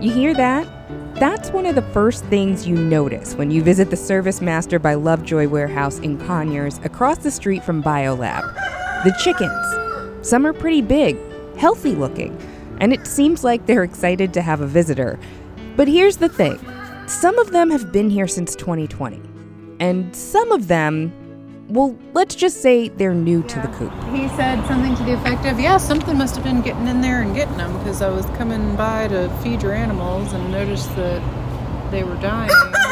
You hear that? That's one of the first things you notice when you visit the Service Master by Lovejoy warehouse in Conyers, across the street from BioLab. The chickens. Some are pretty big, healthy looking, and it seems like they're excited to have a visitor. But here's the thing. Some of them have been here since 2020. And some of them, well, let's just say they're new to the coop. He said something to the effect of, yeah, something must have been getting in there and getting them, because I was coming by to feed your animals and noticed that they were dying.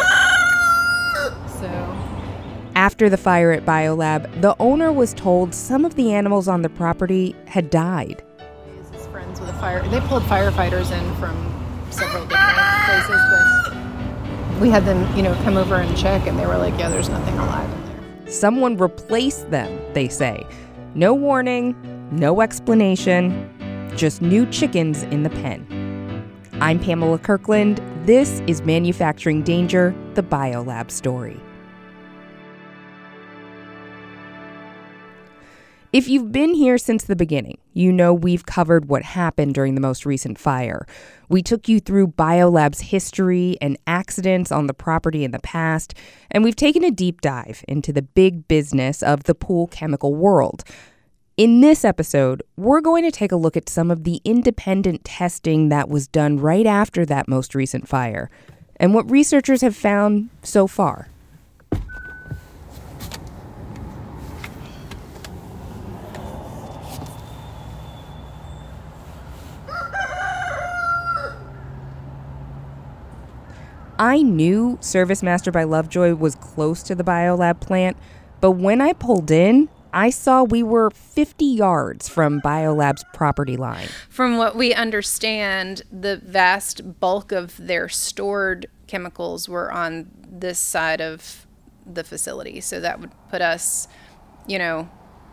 So, after the fire at BioLab, the owner was told some of the animals on the property had died. His friends with a fire, they pulled firefighters in from several different places, but we had them, come over and check, and they were like, yeah, there's nothing alive in there. Someone replaced them, they say. No warning, no explanation, just new chickens in the pen. I'm Pamela Kirkland. This is Manufacturing Danger, the BioLab story. If you've been here since the beginning, you know we've covered what happened during the most recent fire. We took you through BioLab's history and accidents on the property in the past, and we've taken a deep dive into the big business of the pool chemical world. In this episode, we're going to take a look at some of the independent testing that was done right after that most recent fire, and what researchers have found so far. I knew Service Master by Lovejoy was close to the BioLab plant, but when I pulled in, I saw we were 50 yards from BioLab's property line. From what we understand, the vast bulk of their stored chemicals were on this side of the facility. So that would put us, a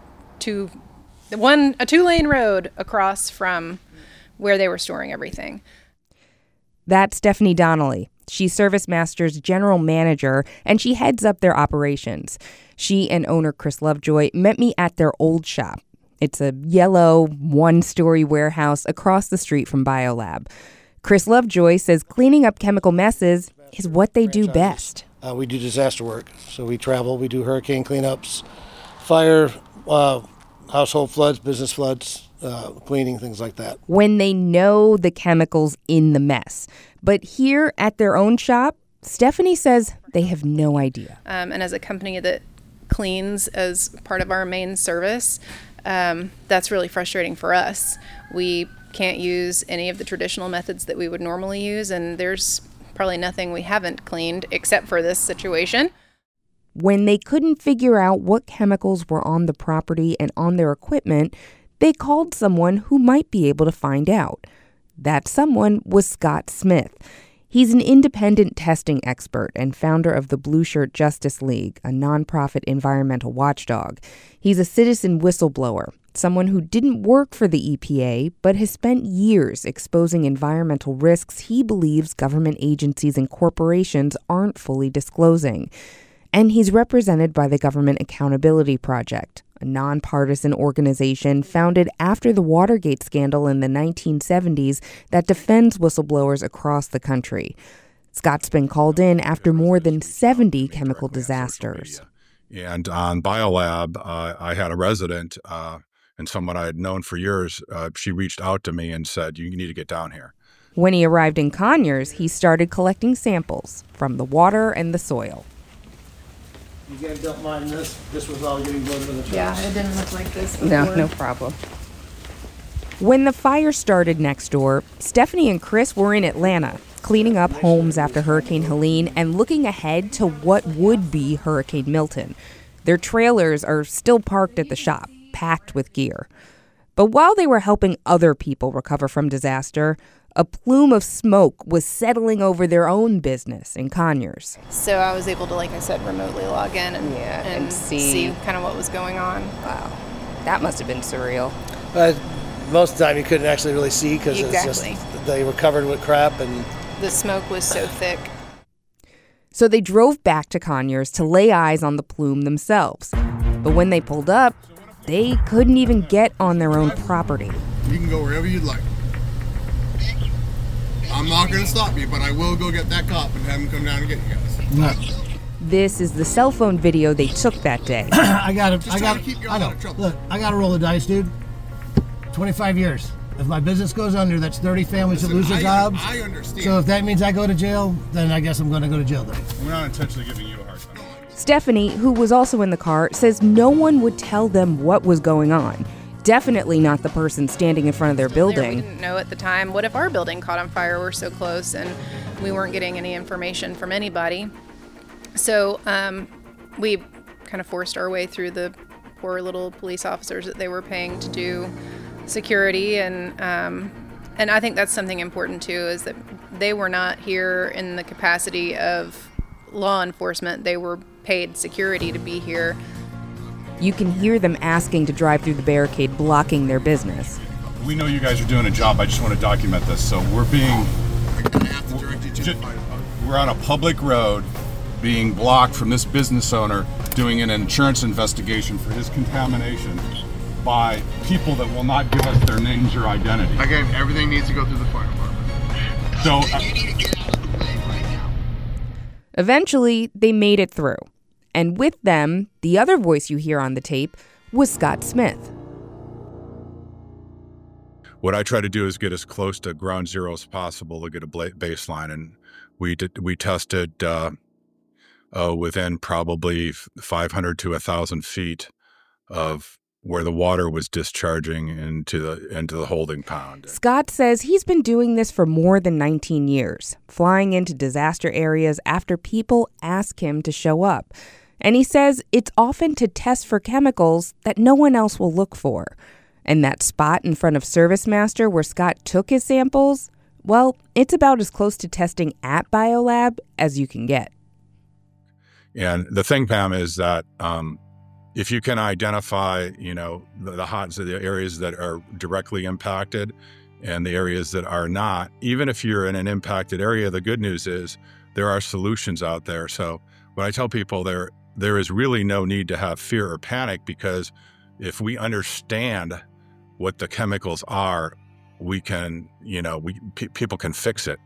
two-lane road across from where they were storing everything. That's Stephanie Donnelly. She's Service Master's general manager, and she heads up their operations. She and owner Chris Lovejoy met me at their old shop. It's a yellow, one-story warehouse across the street from BioLab. Chris Lovejoy says cleaning up chemical messes is what they do best. We do disaster work. So we travel, we do hurricane cleanups, fire, household floods, business floods, cleaning, things like that. When they know the chemicals in the mess. But here at their own shop, Stephanie says they have no idea. And as a company that cleans as part of our main service, that's really frustrating for us. We can't use any of the traditional methods that we would normally use, and there's probably nothing we haven't cleaned except for this situation. When they couldn't figure out what chemicals were on the property and on their equipment, they called someone who might be able to find out. That someone was Scott Smith. He's an independent testing expert and founder of the Blue Shirt Justice League, a nonprofit environmental watchdog. He's a citizen whistleblower, someone who didn't work for the EPA, but has spent years exposing environmental risks he believes government agencies and corporations aren't fully disclosing. And he's represented by the Government Accountability Project, a nonpartisan organization founded after the Watergate scandal in the 1970s that defends whistleblowers across the country. Scott's been called in after more than 70 chemical disasters. And on BioLab, I had a resident and someone I had known for years. She reached out to me and said, you need to get down here. When he arrived in Conyers, he started collecting samples from the water and the soil. You guys don't mind this? This was all getting blown into the trucks. Yeah, it didn't look like this before. No problem. When the fire started next door, Stephanie and Chris were in Atlanta, cleaning up homes after Hurricane Helene and looking ahead to what would be Hurricane Milton. Their trailers are still parked at the shop, packed with gear. But while they were helping other people recover from disaster, a plume of smoke was settling over their own business in Conyers. So I was able to, like I said, remotely log in and see kind of what was going on. Wow, that must have been surreal. Most of the time you couldn't actually really see because Exactly. It's just, they were covered with crap and The smoke was so thick. So they drove back to Conyers to lay eyes on the plume themselves. But when they pulled up, they couldn't even get on their own property. You can go wherever you'd like. I'm not going to stop you, but I will go get that cop and have him come down and get you guys. No. This is the cell phone video they took that day. I got to keep you out of trouble. Look, I got to roll the dice, dude. 25 years. If my business goes under, that's 30 families that lose their jobs. I understand. So if that means I go to jail, then I guess I'm going to go to jail then. We're not intentionally giving you a hard time. Stephanie, who was also in the car, says no one would tell them what was going on. Definitely not the person standing in front of their We building. didn't know at the time. What if our building caught on fire? We're so close and we weren't getting any information from anybody. So we kind of forced our way through the poor little police officers that they were paying to do security. And I think that's something important too, is that they were not here in the capacity of law enforcement. They were paid security to be here. You can hear them asking to drive through the barricade, blocking their business. We know you guys are doing a job. I just want to document this. So we're on a public road being blocked from this business owner doing an insurance investigation for his contamination by people that will not give us their names or identity. Again, everything needs to go through the fire department. So Eventually, they made it through. And with them, the other voice you hear on the tape was Scott Smith. what I try to do is get as close to ground zero as possible to get a baseline. And we tested within probably 500 to 1,000 feet of where the water was discharging into the holding pond. Scott says he's been doing this for more than 19 years, flying into disaster areas after people ask him to show up. And he says it's often to test for chemicals that no one else will look for. And that spot in front of ServiceMaster where Scott took his samples, well, it's about as close to testing at BioLab as you can get. And the thing, Pam, is that if you can identify, the areas that are directly impacted and the areas that are not, even if you're in an impacted area, the good news is there are solutions out there. So what I tell people, there is really no need to have fear or panic, because if we understand what the chemicals are, we can, people can fix it.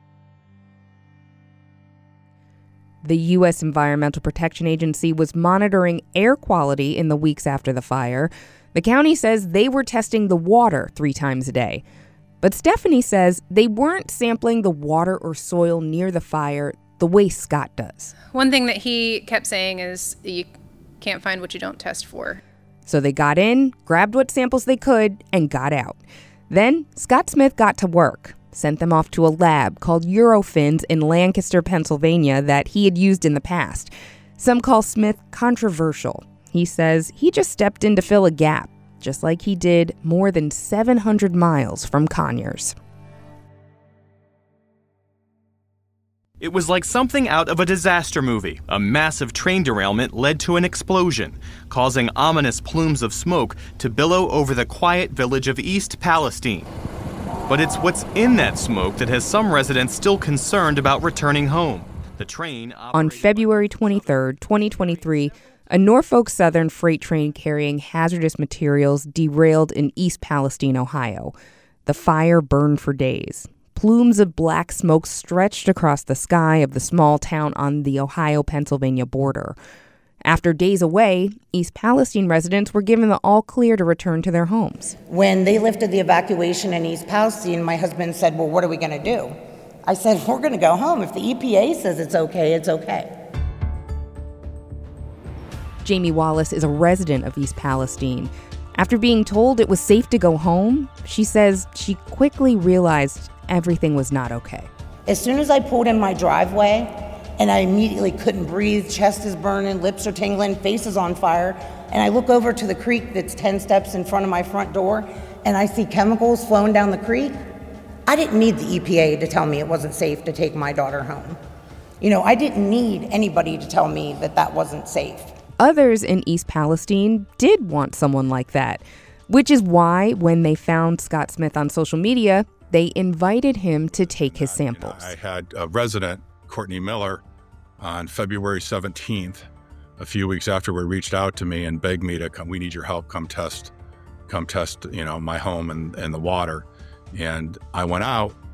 The U.S. Environmental Protection Agency was monitoring air quality in the weeks after the fire. The county says they were testing the water 3 times a day. But Stephanie says they weren't sampling the water or soil near the fire the way Scott does. One thing that he kept saying is you can't find what you don't test for. So they got in, grabbed what samples they could, and got out. Then Scott Smith got to work. Sent them off to a lab called Eurofins in Lancaster, Pennsylvania, that he had used in the past. Some call Smith controversial. He says he just stepped in to fill a gap, just like he did more than 700 miles from Conyers. It was like something out of a disaster movie. A massive train derailment led to an explosion, causing ominous plumes of smoke to billow over the quiet village of East Palestine. But it's what's in that smoke that has some residents still concerned about returning home. The train on February 23, 2023, a Norfolk Southern freight train carrying hazardous materials derailed in East Palestine, Ohio. The fire burned for days. Plumes of black smoke stretched across the sky of the small town on the Ohio-Pennsylvania border. After days away, East Palestine residents were given the all-clear to return to their homes. When they lifted the evacuation in East Palestine, my husband said, well, what are we going to do? I said, we're going to go home. If the EPA says it's okay, it's okay. Jamie Wallace is a resident of East Palestine. After being told it was safe to go home, she says she quickly realized everything was not okay. As soon as I pulled in my driveway, and I immediately couldn't breathe, chest is burning, lips are tingling, face is on fire, and I look over to the creek that's 10 steps in front of my front door, and I see chemicals flowing down the creek. I didn't need the EPA to tell me it wasn't safe to take my daughter home. I didn't need anybody to tell me that that wasn't safe. Others in East Palestine did want someone like that, which is why when they found Scott Smith on social media, they invited him to take his samples. I had a resident, Courtney Miller, on February 17th, a few weeks afterward, reached out to me and begged me to come. We need your help. Come test, my home and the water. And I went out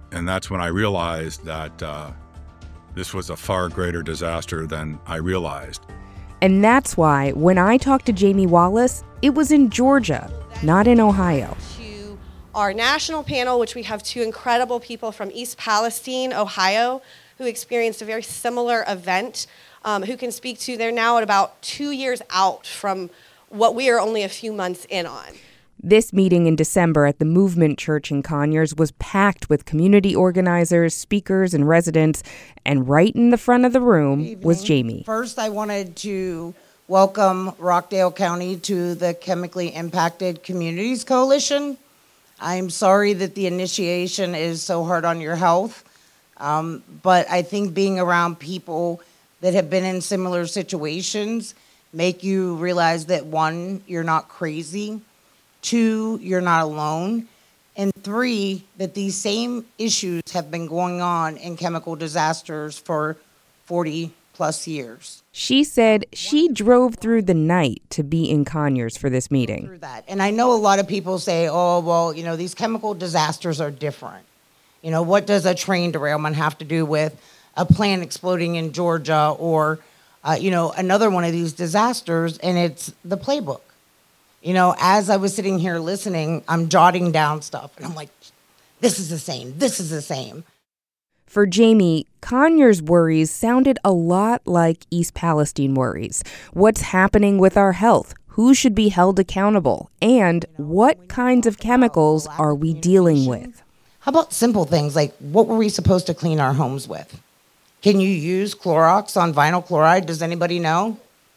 And that's when I realized that this was a far greater disaster than I realized. And that's why when I talked to Jamie Wallace, it was in Georgia, not in Ohio. To our national panel, which we have two incredible people from East Palestine, Ohio, who experienced a very similar event, who can speak to, they're now at about 2 years out from what we are only a few months in on. This meeting in December at the Movement Church in Conyers was packed with community organizers, speakers, and residents, and right in the front of the room was Jamie. First, I wanted to welcome Rockdale County to the Chemically Impacted Communities Coalition. I'm sorry that the initiation is so hard on your health, but I think being around people that have been in similar situations make you realize that, one, you're not crazy, two, you're not alone, and three, that these same issues have been going on in chemical disasters for 40 plus years. She said she drove through the night to be in Conyers for this meeting. And I know a lot of people say, oh, well, these chemical disasters are different. What does a train derailment have to do with a plant exploding in Georgia or, another one of these disasters? And it's the playbook. As I was sitting here listening, I'm jotting down stuff, and I'm like, this is the same, this is the same. For Jamie, Conyers' worries sounded a lot like East Palestine worries. What's happening with our health? Who should be held accountable? And what kinds of chemicals are we dealing with? How about simple things like what were we supposed to clean our homes with? Can you use Clorox on vinyl chloride? Does anybody know?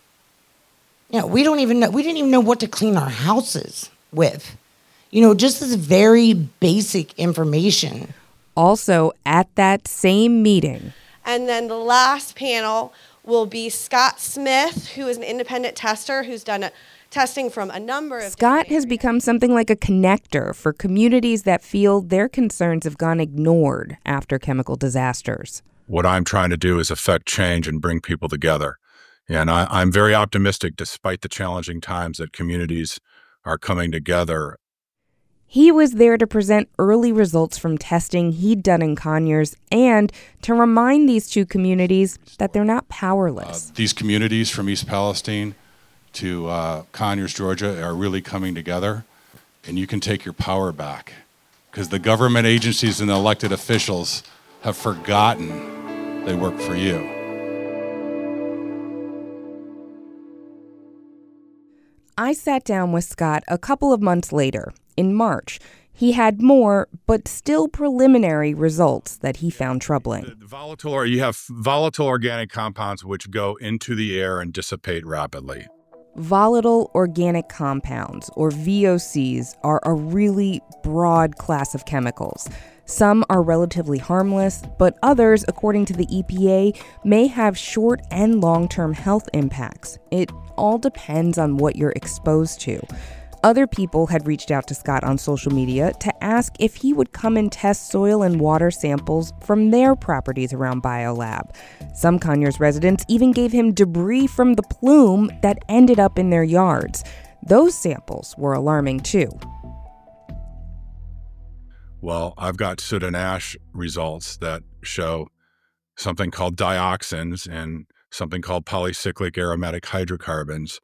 We don't even know. We didn't even know what to clean our houses with. Just this very basic information. Also, at that same meeting. And then the last panel will be Scott Smith, who is an independent tester who's done testing from a number of... Scott has become something like a connector for communities that feel their concerns have gone ignored after chemical disasters. What I'm trying to do is affect change and bring people together. And I'm very optimistic, despite the challenging times, that communities are coming together. He was there to present early results from testing he'd done in Conyers and to remind these two communities that they're not powerless. These communities from East Palestine to Conyers, Georgia, are really coming together, and you can take your power back because the government agencies and the elected officials have forgotten they work for you. I sat down with Scott a couple of months later, in March. He had more, but still preliminary results that he found troubling. You have volatile organic compounds which go into the air and dissipate rapidly. Volatile organic compounds, or VOCs, are a really broad class of chemicals. Some are relatively harmless, but others, according to the EPA, may have short and long-term health impacts. It all depends on what you're exposed to. Other people had reached out to Scott on social media to ask if he would come and test soil and water samples from their properties around BioLab. Some Conyers residents even gave him debris from the plume that ended up in their yards. Those samples were alarming too. Well, I've got soot and ash results that show something called dioxins and something called polycyclic aromatic hydrocarbons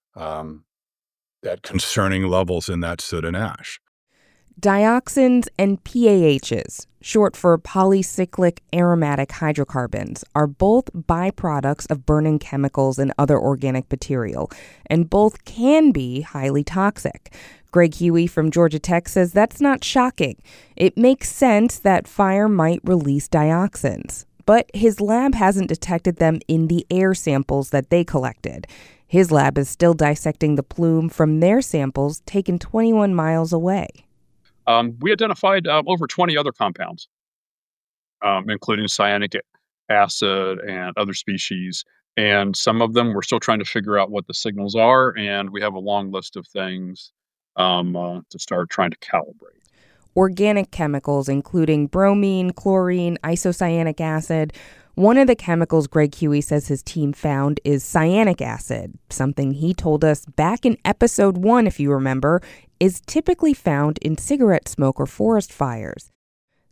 at concerning levels in that soot and ash. Dioxins and PAHs, short for polycyclic aromatic hydrocarbons, are both byproducts of burning chemicals and other organic material, and both can be highly toxic. Greg Huey from Georgia Tech says that's not shocking. It makes sense that fire might release dioxins, but his lab hasn't detected them in the air samples that they collected. His lab is still dissecting the plume from their samples taken 21 miles away. We identified over 20 other compounds, including cyanic acid and other species. And some of them we're still trying to figure out what the signals are. And we have a long list of things to start trying to calibrate. Organic chemicals, including bromine, chlorine, isocyanic acid. One of the chemicals Greg Huey says his team found is cyanic acid, something he told us back in episode 1, if you remember, is typically found in cigarette smoke or forest fires.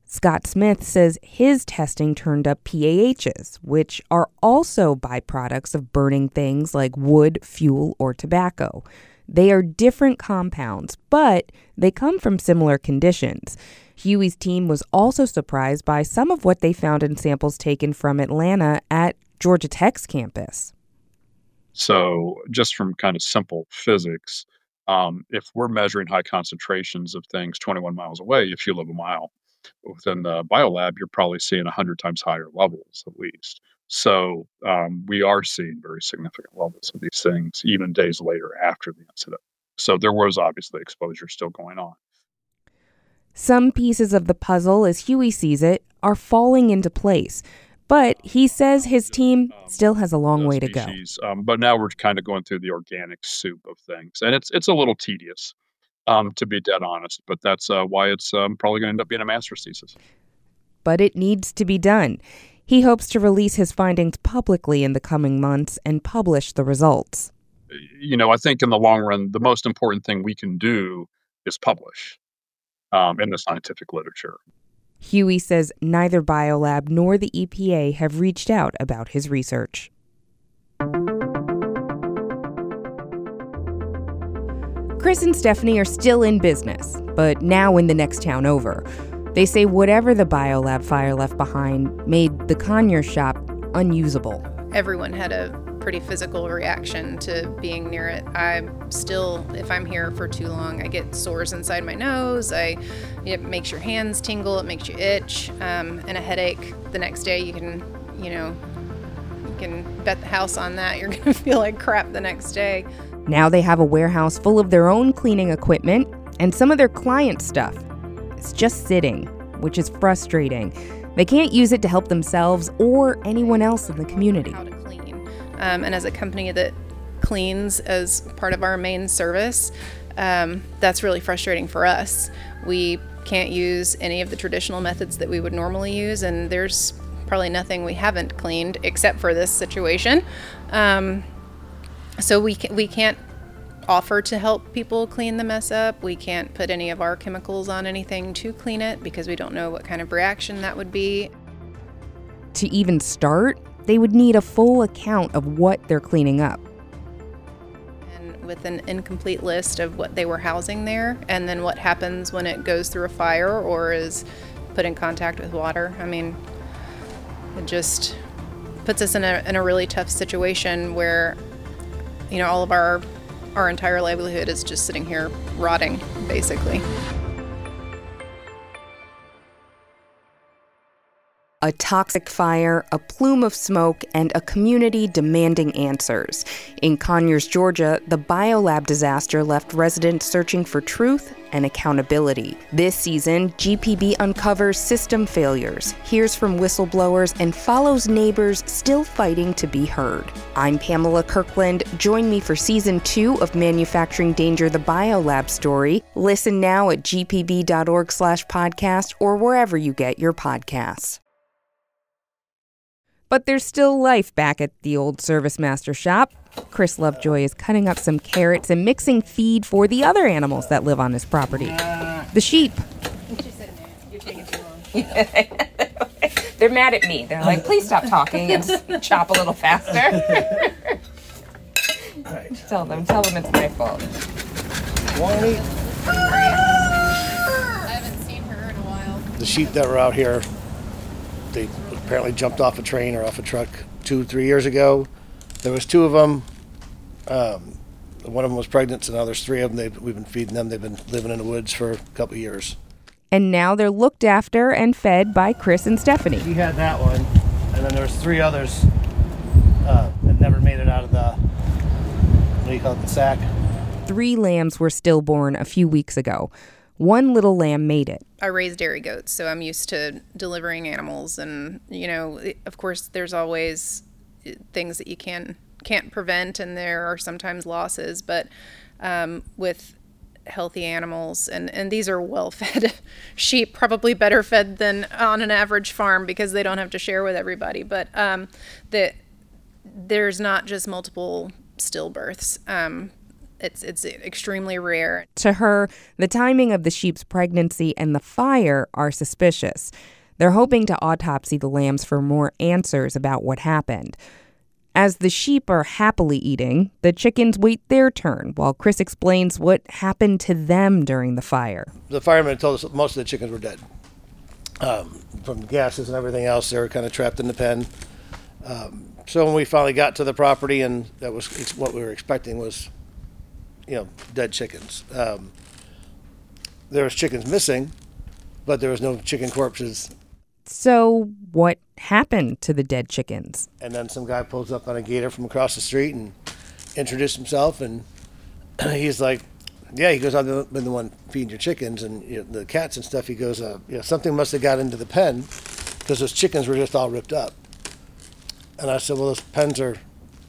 Scott Smith says his testing turned up PAHs, which are also byproducts of burning things like wood, fuel, or tobacco. They are different compounds, but they come from similar conditions. Huey's team was also surprised by some of what they found in samples taken from Atlanta at Georgia Tech's campus. So just from kind of simple physics, if we're measuring high concentrations of things 21 miles away, if you live a mile, within the biolab, you're probably seeing 100 times higher levels at least. So we are seeing very significant levels of these things even days later after the incident. So there was obviously exposure still going on. Some pieces of the puzzle, as Huey sees it, are falling into place. But he says his team still has a long way to go. But now we're kind of going through the organic soup of things. And it's a little tedious, to be dead honest. But that's why it's probably going to end up being a master's thesis. But it needs to be done. He hopes to release his findings publicly in the coming months and publish the results. You know, I think in the long run, the most important thing we can do is publish in the scientific literature. Huey says neither biolab nor the EPA have reached out about his research. Chris and Stephanie are still in business, but now in the next town over. They say whatever the biolab fire left behind made the Conyers shop unusable. Everyone had a pretty physical reaction to being near it. I still, if I'm here for too long, I get sores inside my nose. It makes your hands tingle, it makes you itch, and a headache. The next day you can bet the house on that. You're gonna feel like crap the next day. Now they have a warehouse full of their own cleaning equipment and some of their client stuff. It's just sitting, which is frustrating. They can't use it to help themselves or anyone else in the community. How to clean. And as a company that cleans as part of our main service, that's really frustrating for us. We can't use any of the traditional methods that we would normally use, and there's probably nothing we haven't cleaned except for this situation. So we can't offer to help people clean the mess up. We can't put any of our chemicals on anything to clean it because we don't know what kind of reaction that would be. To even start, they would need a full account of what they're cleaning up. And with an incomplete list of what they were housing there, and then what happens when it goes through a fire or is put in contact with water. I mean, it just puts us in a really tough situation where, you know, all of our entire livelihood is just sitting here rotting, basically. A toxic fire, a plume of smoke, and a community demanding answers. In Conyers, Georgia, the biolab disaster left residents searching for truth and accountability. This season, GPB uncovers system failures, hears from whistleblowers, and follows neighbors still fighting to be heard. I'm Pamela Kirkland. Join me for Season 2 of Manufacturing Danger, the Biolab story. Listen now at gpb.org/podcast or wherever you get your podcasts. But there's still life back at the old ServiceMaster shop. Chris Lovejoy is cutting up some carrots and mixing feed for the other animals that live on his property. The sheep. You're taking too long. They're mad at me. They're like, please stop talking and just chop a little faster. Right. Tell them it's my fault. Wally, I haven't seen her in a while. the sheep that were out here, they apparently jumped off a train or off a truck 2-3 years ago. There was 2 of them. One of them was pregnant, so now there's 3 of them. We've been feeding them. They've been living in the woods for a couple of years. And now they're looked after and fed by Chris and Stephanie. He had that one, and then there's 3 others that never made it out of the, what do you call it, the sack? 3 lambs were stillborn a few weeks ago. 1 little lamb made it. I raise dairy goats, so I'm used to delivering animals, and of course, there's always things that you can't prevent, and there are sometimes losses. But with healthy animals, and these are well-fed sheep, probably better fed than on an average farm because they don't have to share with everybody. But there's not just multiple stillbirths. It's extremely rare. To her, the timing of the sheep's pregnancy and the fire are suspicious. They're hoping to autopsy the lambs for more answers about what happened. As the sheep are happily eating, the chickens wait their turn while Chris explains what happened to them during the fire. The firemen told us most of the chickens were dead. From gases and everything else, they were kind of trapped in the pen. So when we finally got to the property, and that was what we were expecting was, dead chickens. There was chickens missing, but there was no chicken corpses. So what happened to the dead chickens? And then some guy pulls up on a gator from across the street and introduced himself, and he's like, yeah, he goes, I've been the one feeding your chickens and the cats and stuff. He goes, something must have got into the pen because those chickens were just all ripped up. And I said, well, those pens are,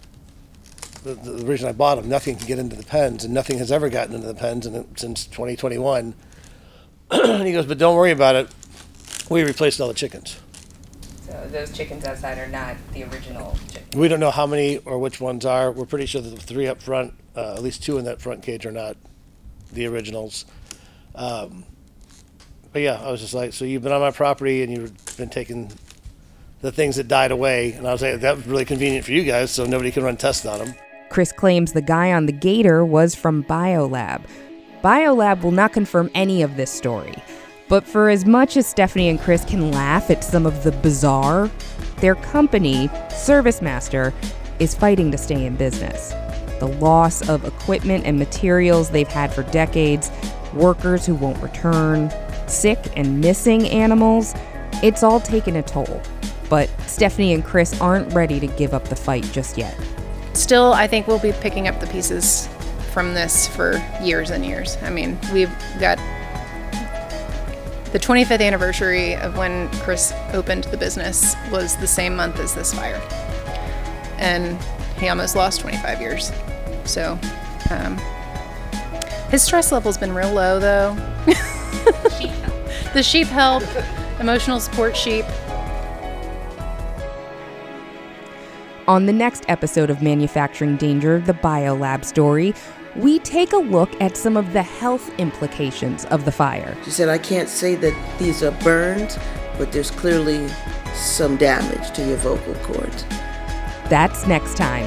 the reason I bought them, nothing can get into the pens, and nothing has ever gotten into the pens since 2021. And he goes, but don't worry about it. We replaced all the chickens. So those chickens outside are not the original chickens? We don't know how many or which ones are. We're pretty sure that the 3 up front, at least 2 in that front cage, are not the originals. But yeah, I was just like, so you've been on my property and you've been taking the things that died away. And I was like, that was really convenient for you guys, so nobody can run tests on them. Chris claims the guy on the gator was from BioLab. BioLab will not confirm any of this story. But for as much as Stephanie and Chris can laugh at some of the bizarre, their company, ServiceMaster, is fighting to stay in business. The loss of equipment and materials they've had for decades, workers who won't return, sick and missing animals, it's all taken a toll. But Stephanie and Chris aren't ready to give up the fight just yet. Still, I think we'll be picking up the pieces from this for years and years. I mean, we've got the 25th anniversary of when Chris opened the business was the same month as this fire. And he almost lost 25 years. So his stress level's been real low, though. The sheep help, emotional support sheep. On the next episode of Manufacturing Danger, the BioLab story, we take a look at some of the health implications of the fire. She said, I can't say that these are burns, but there's clearly some damage to your vocal cords. That's next time.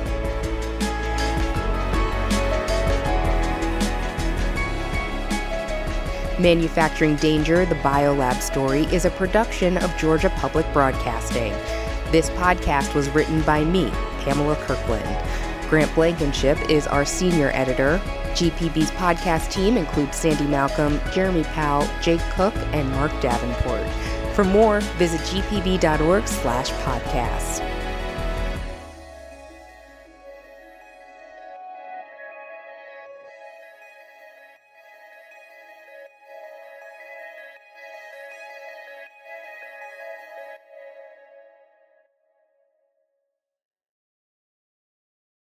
Manufacturing Danger, the BioLab story, is a production of Georgia Public Broadcasting. This podcast was written by me, Pamela Kirkland. Grant Blankenship is our senior editor. GPB's podcast team includes Sandy Malcolm, Jeremy Powell, Jake Cook, and Mark Davenport. For more, visit gpb.org/podcast.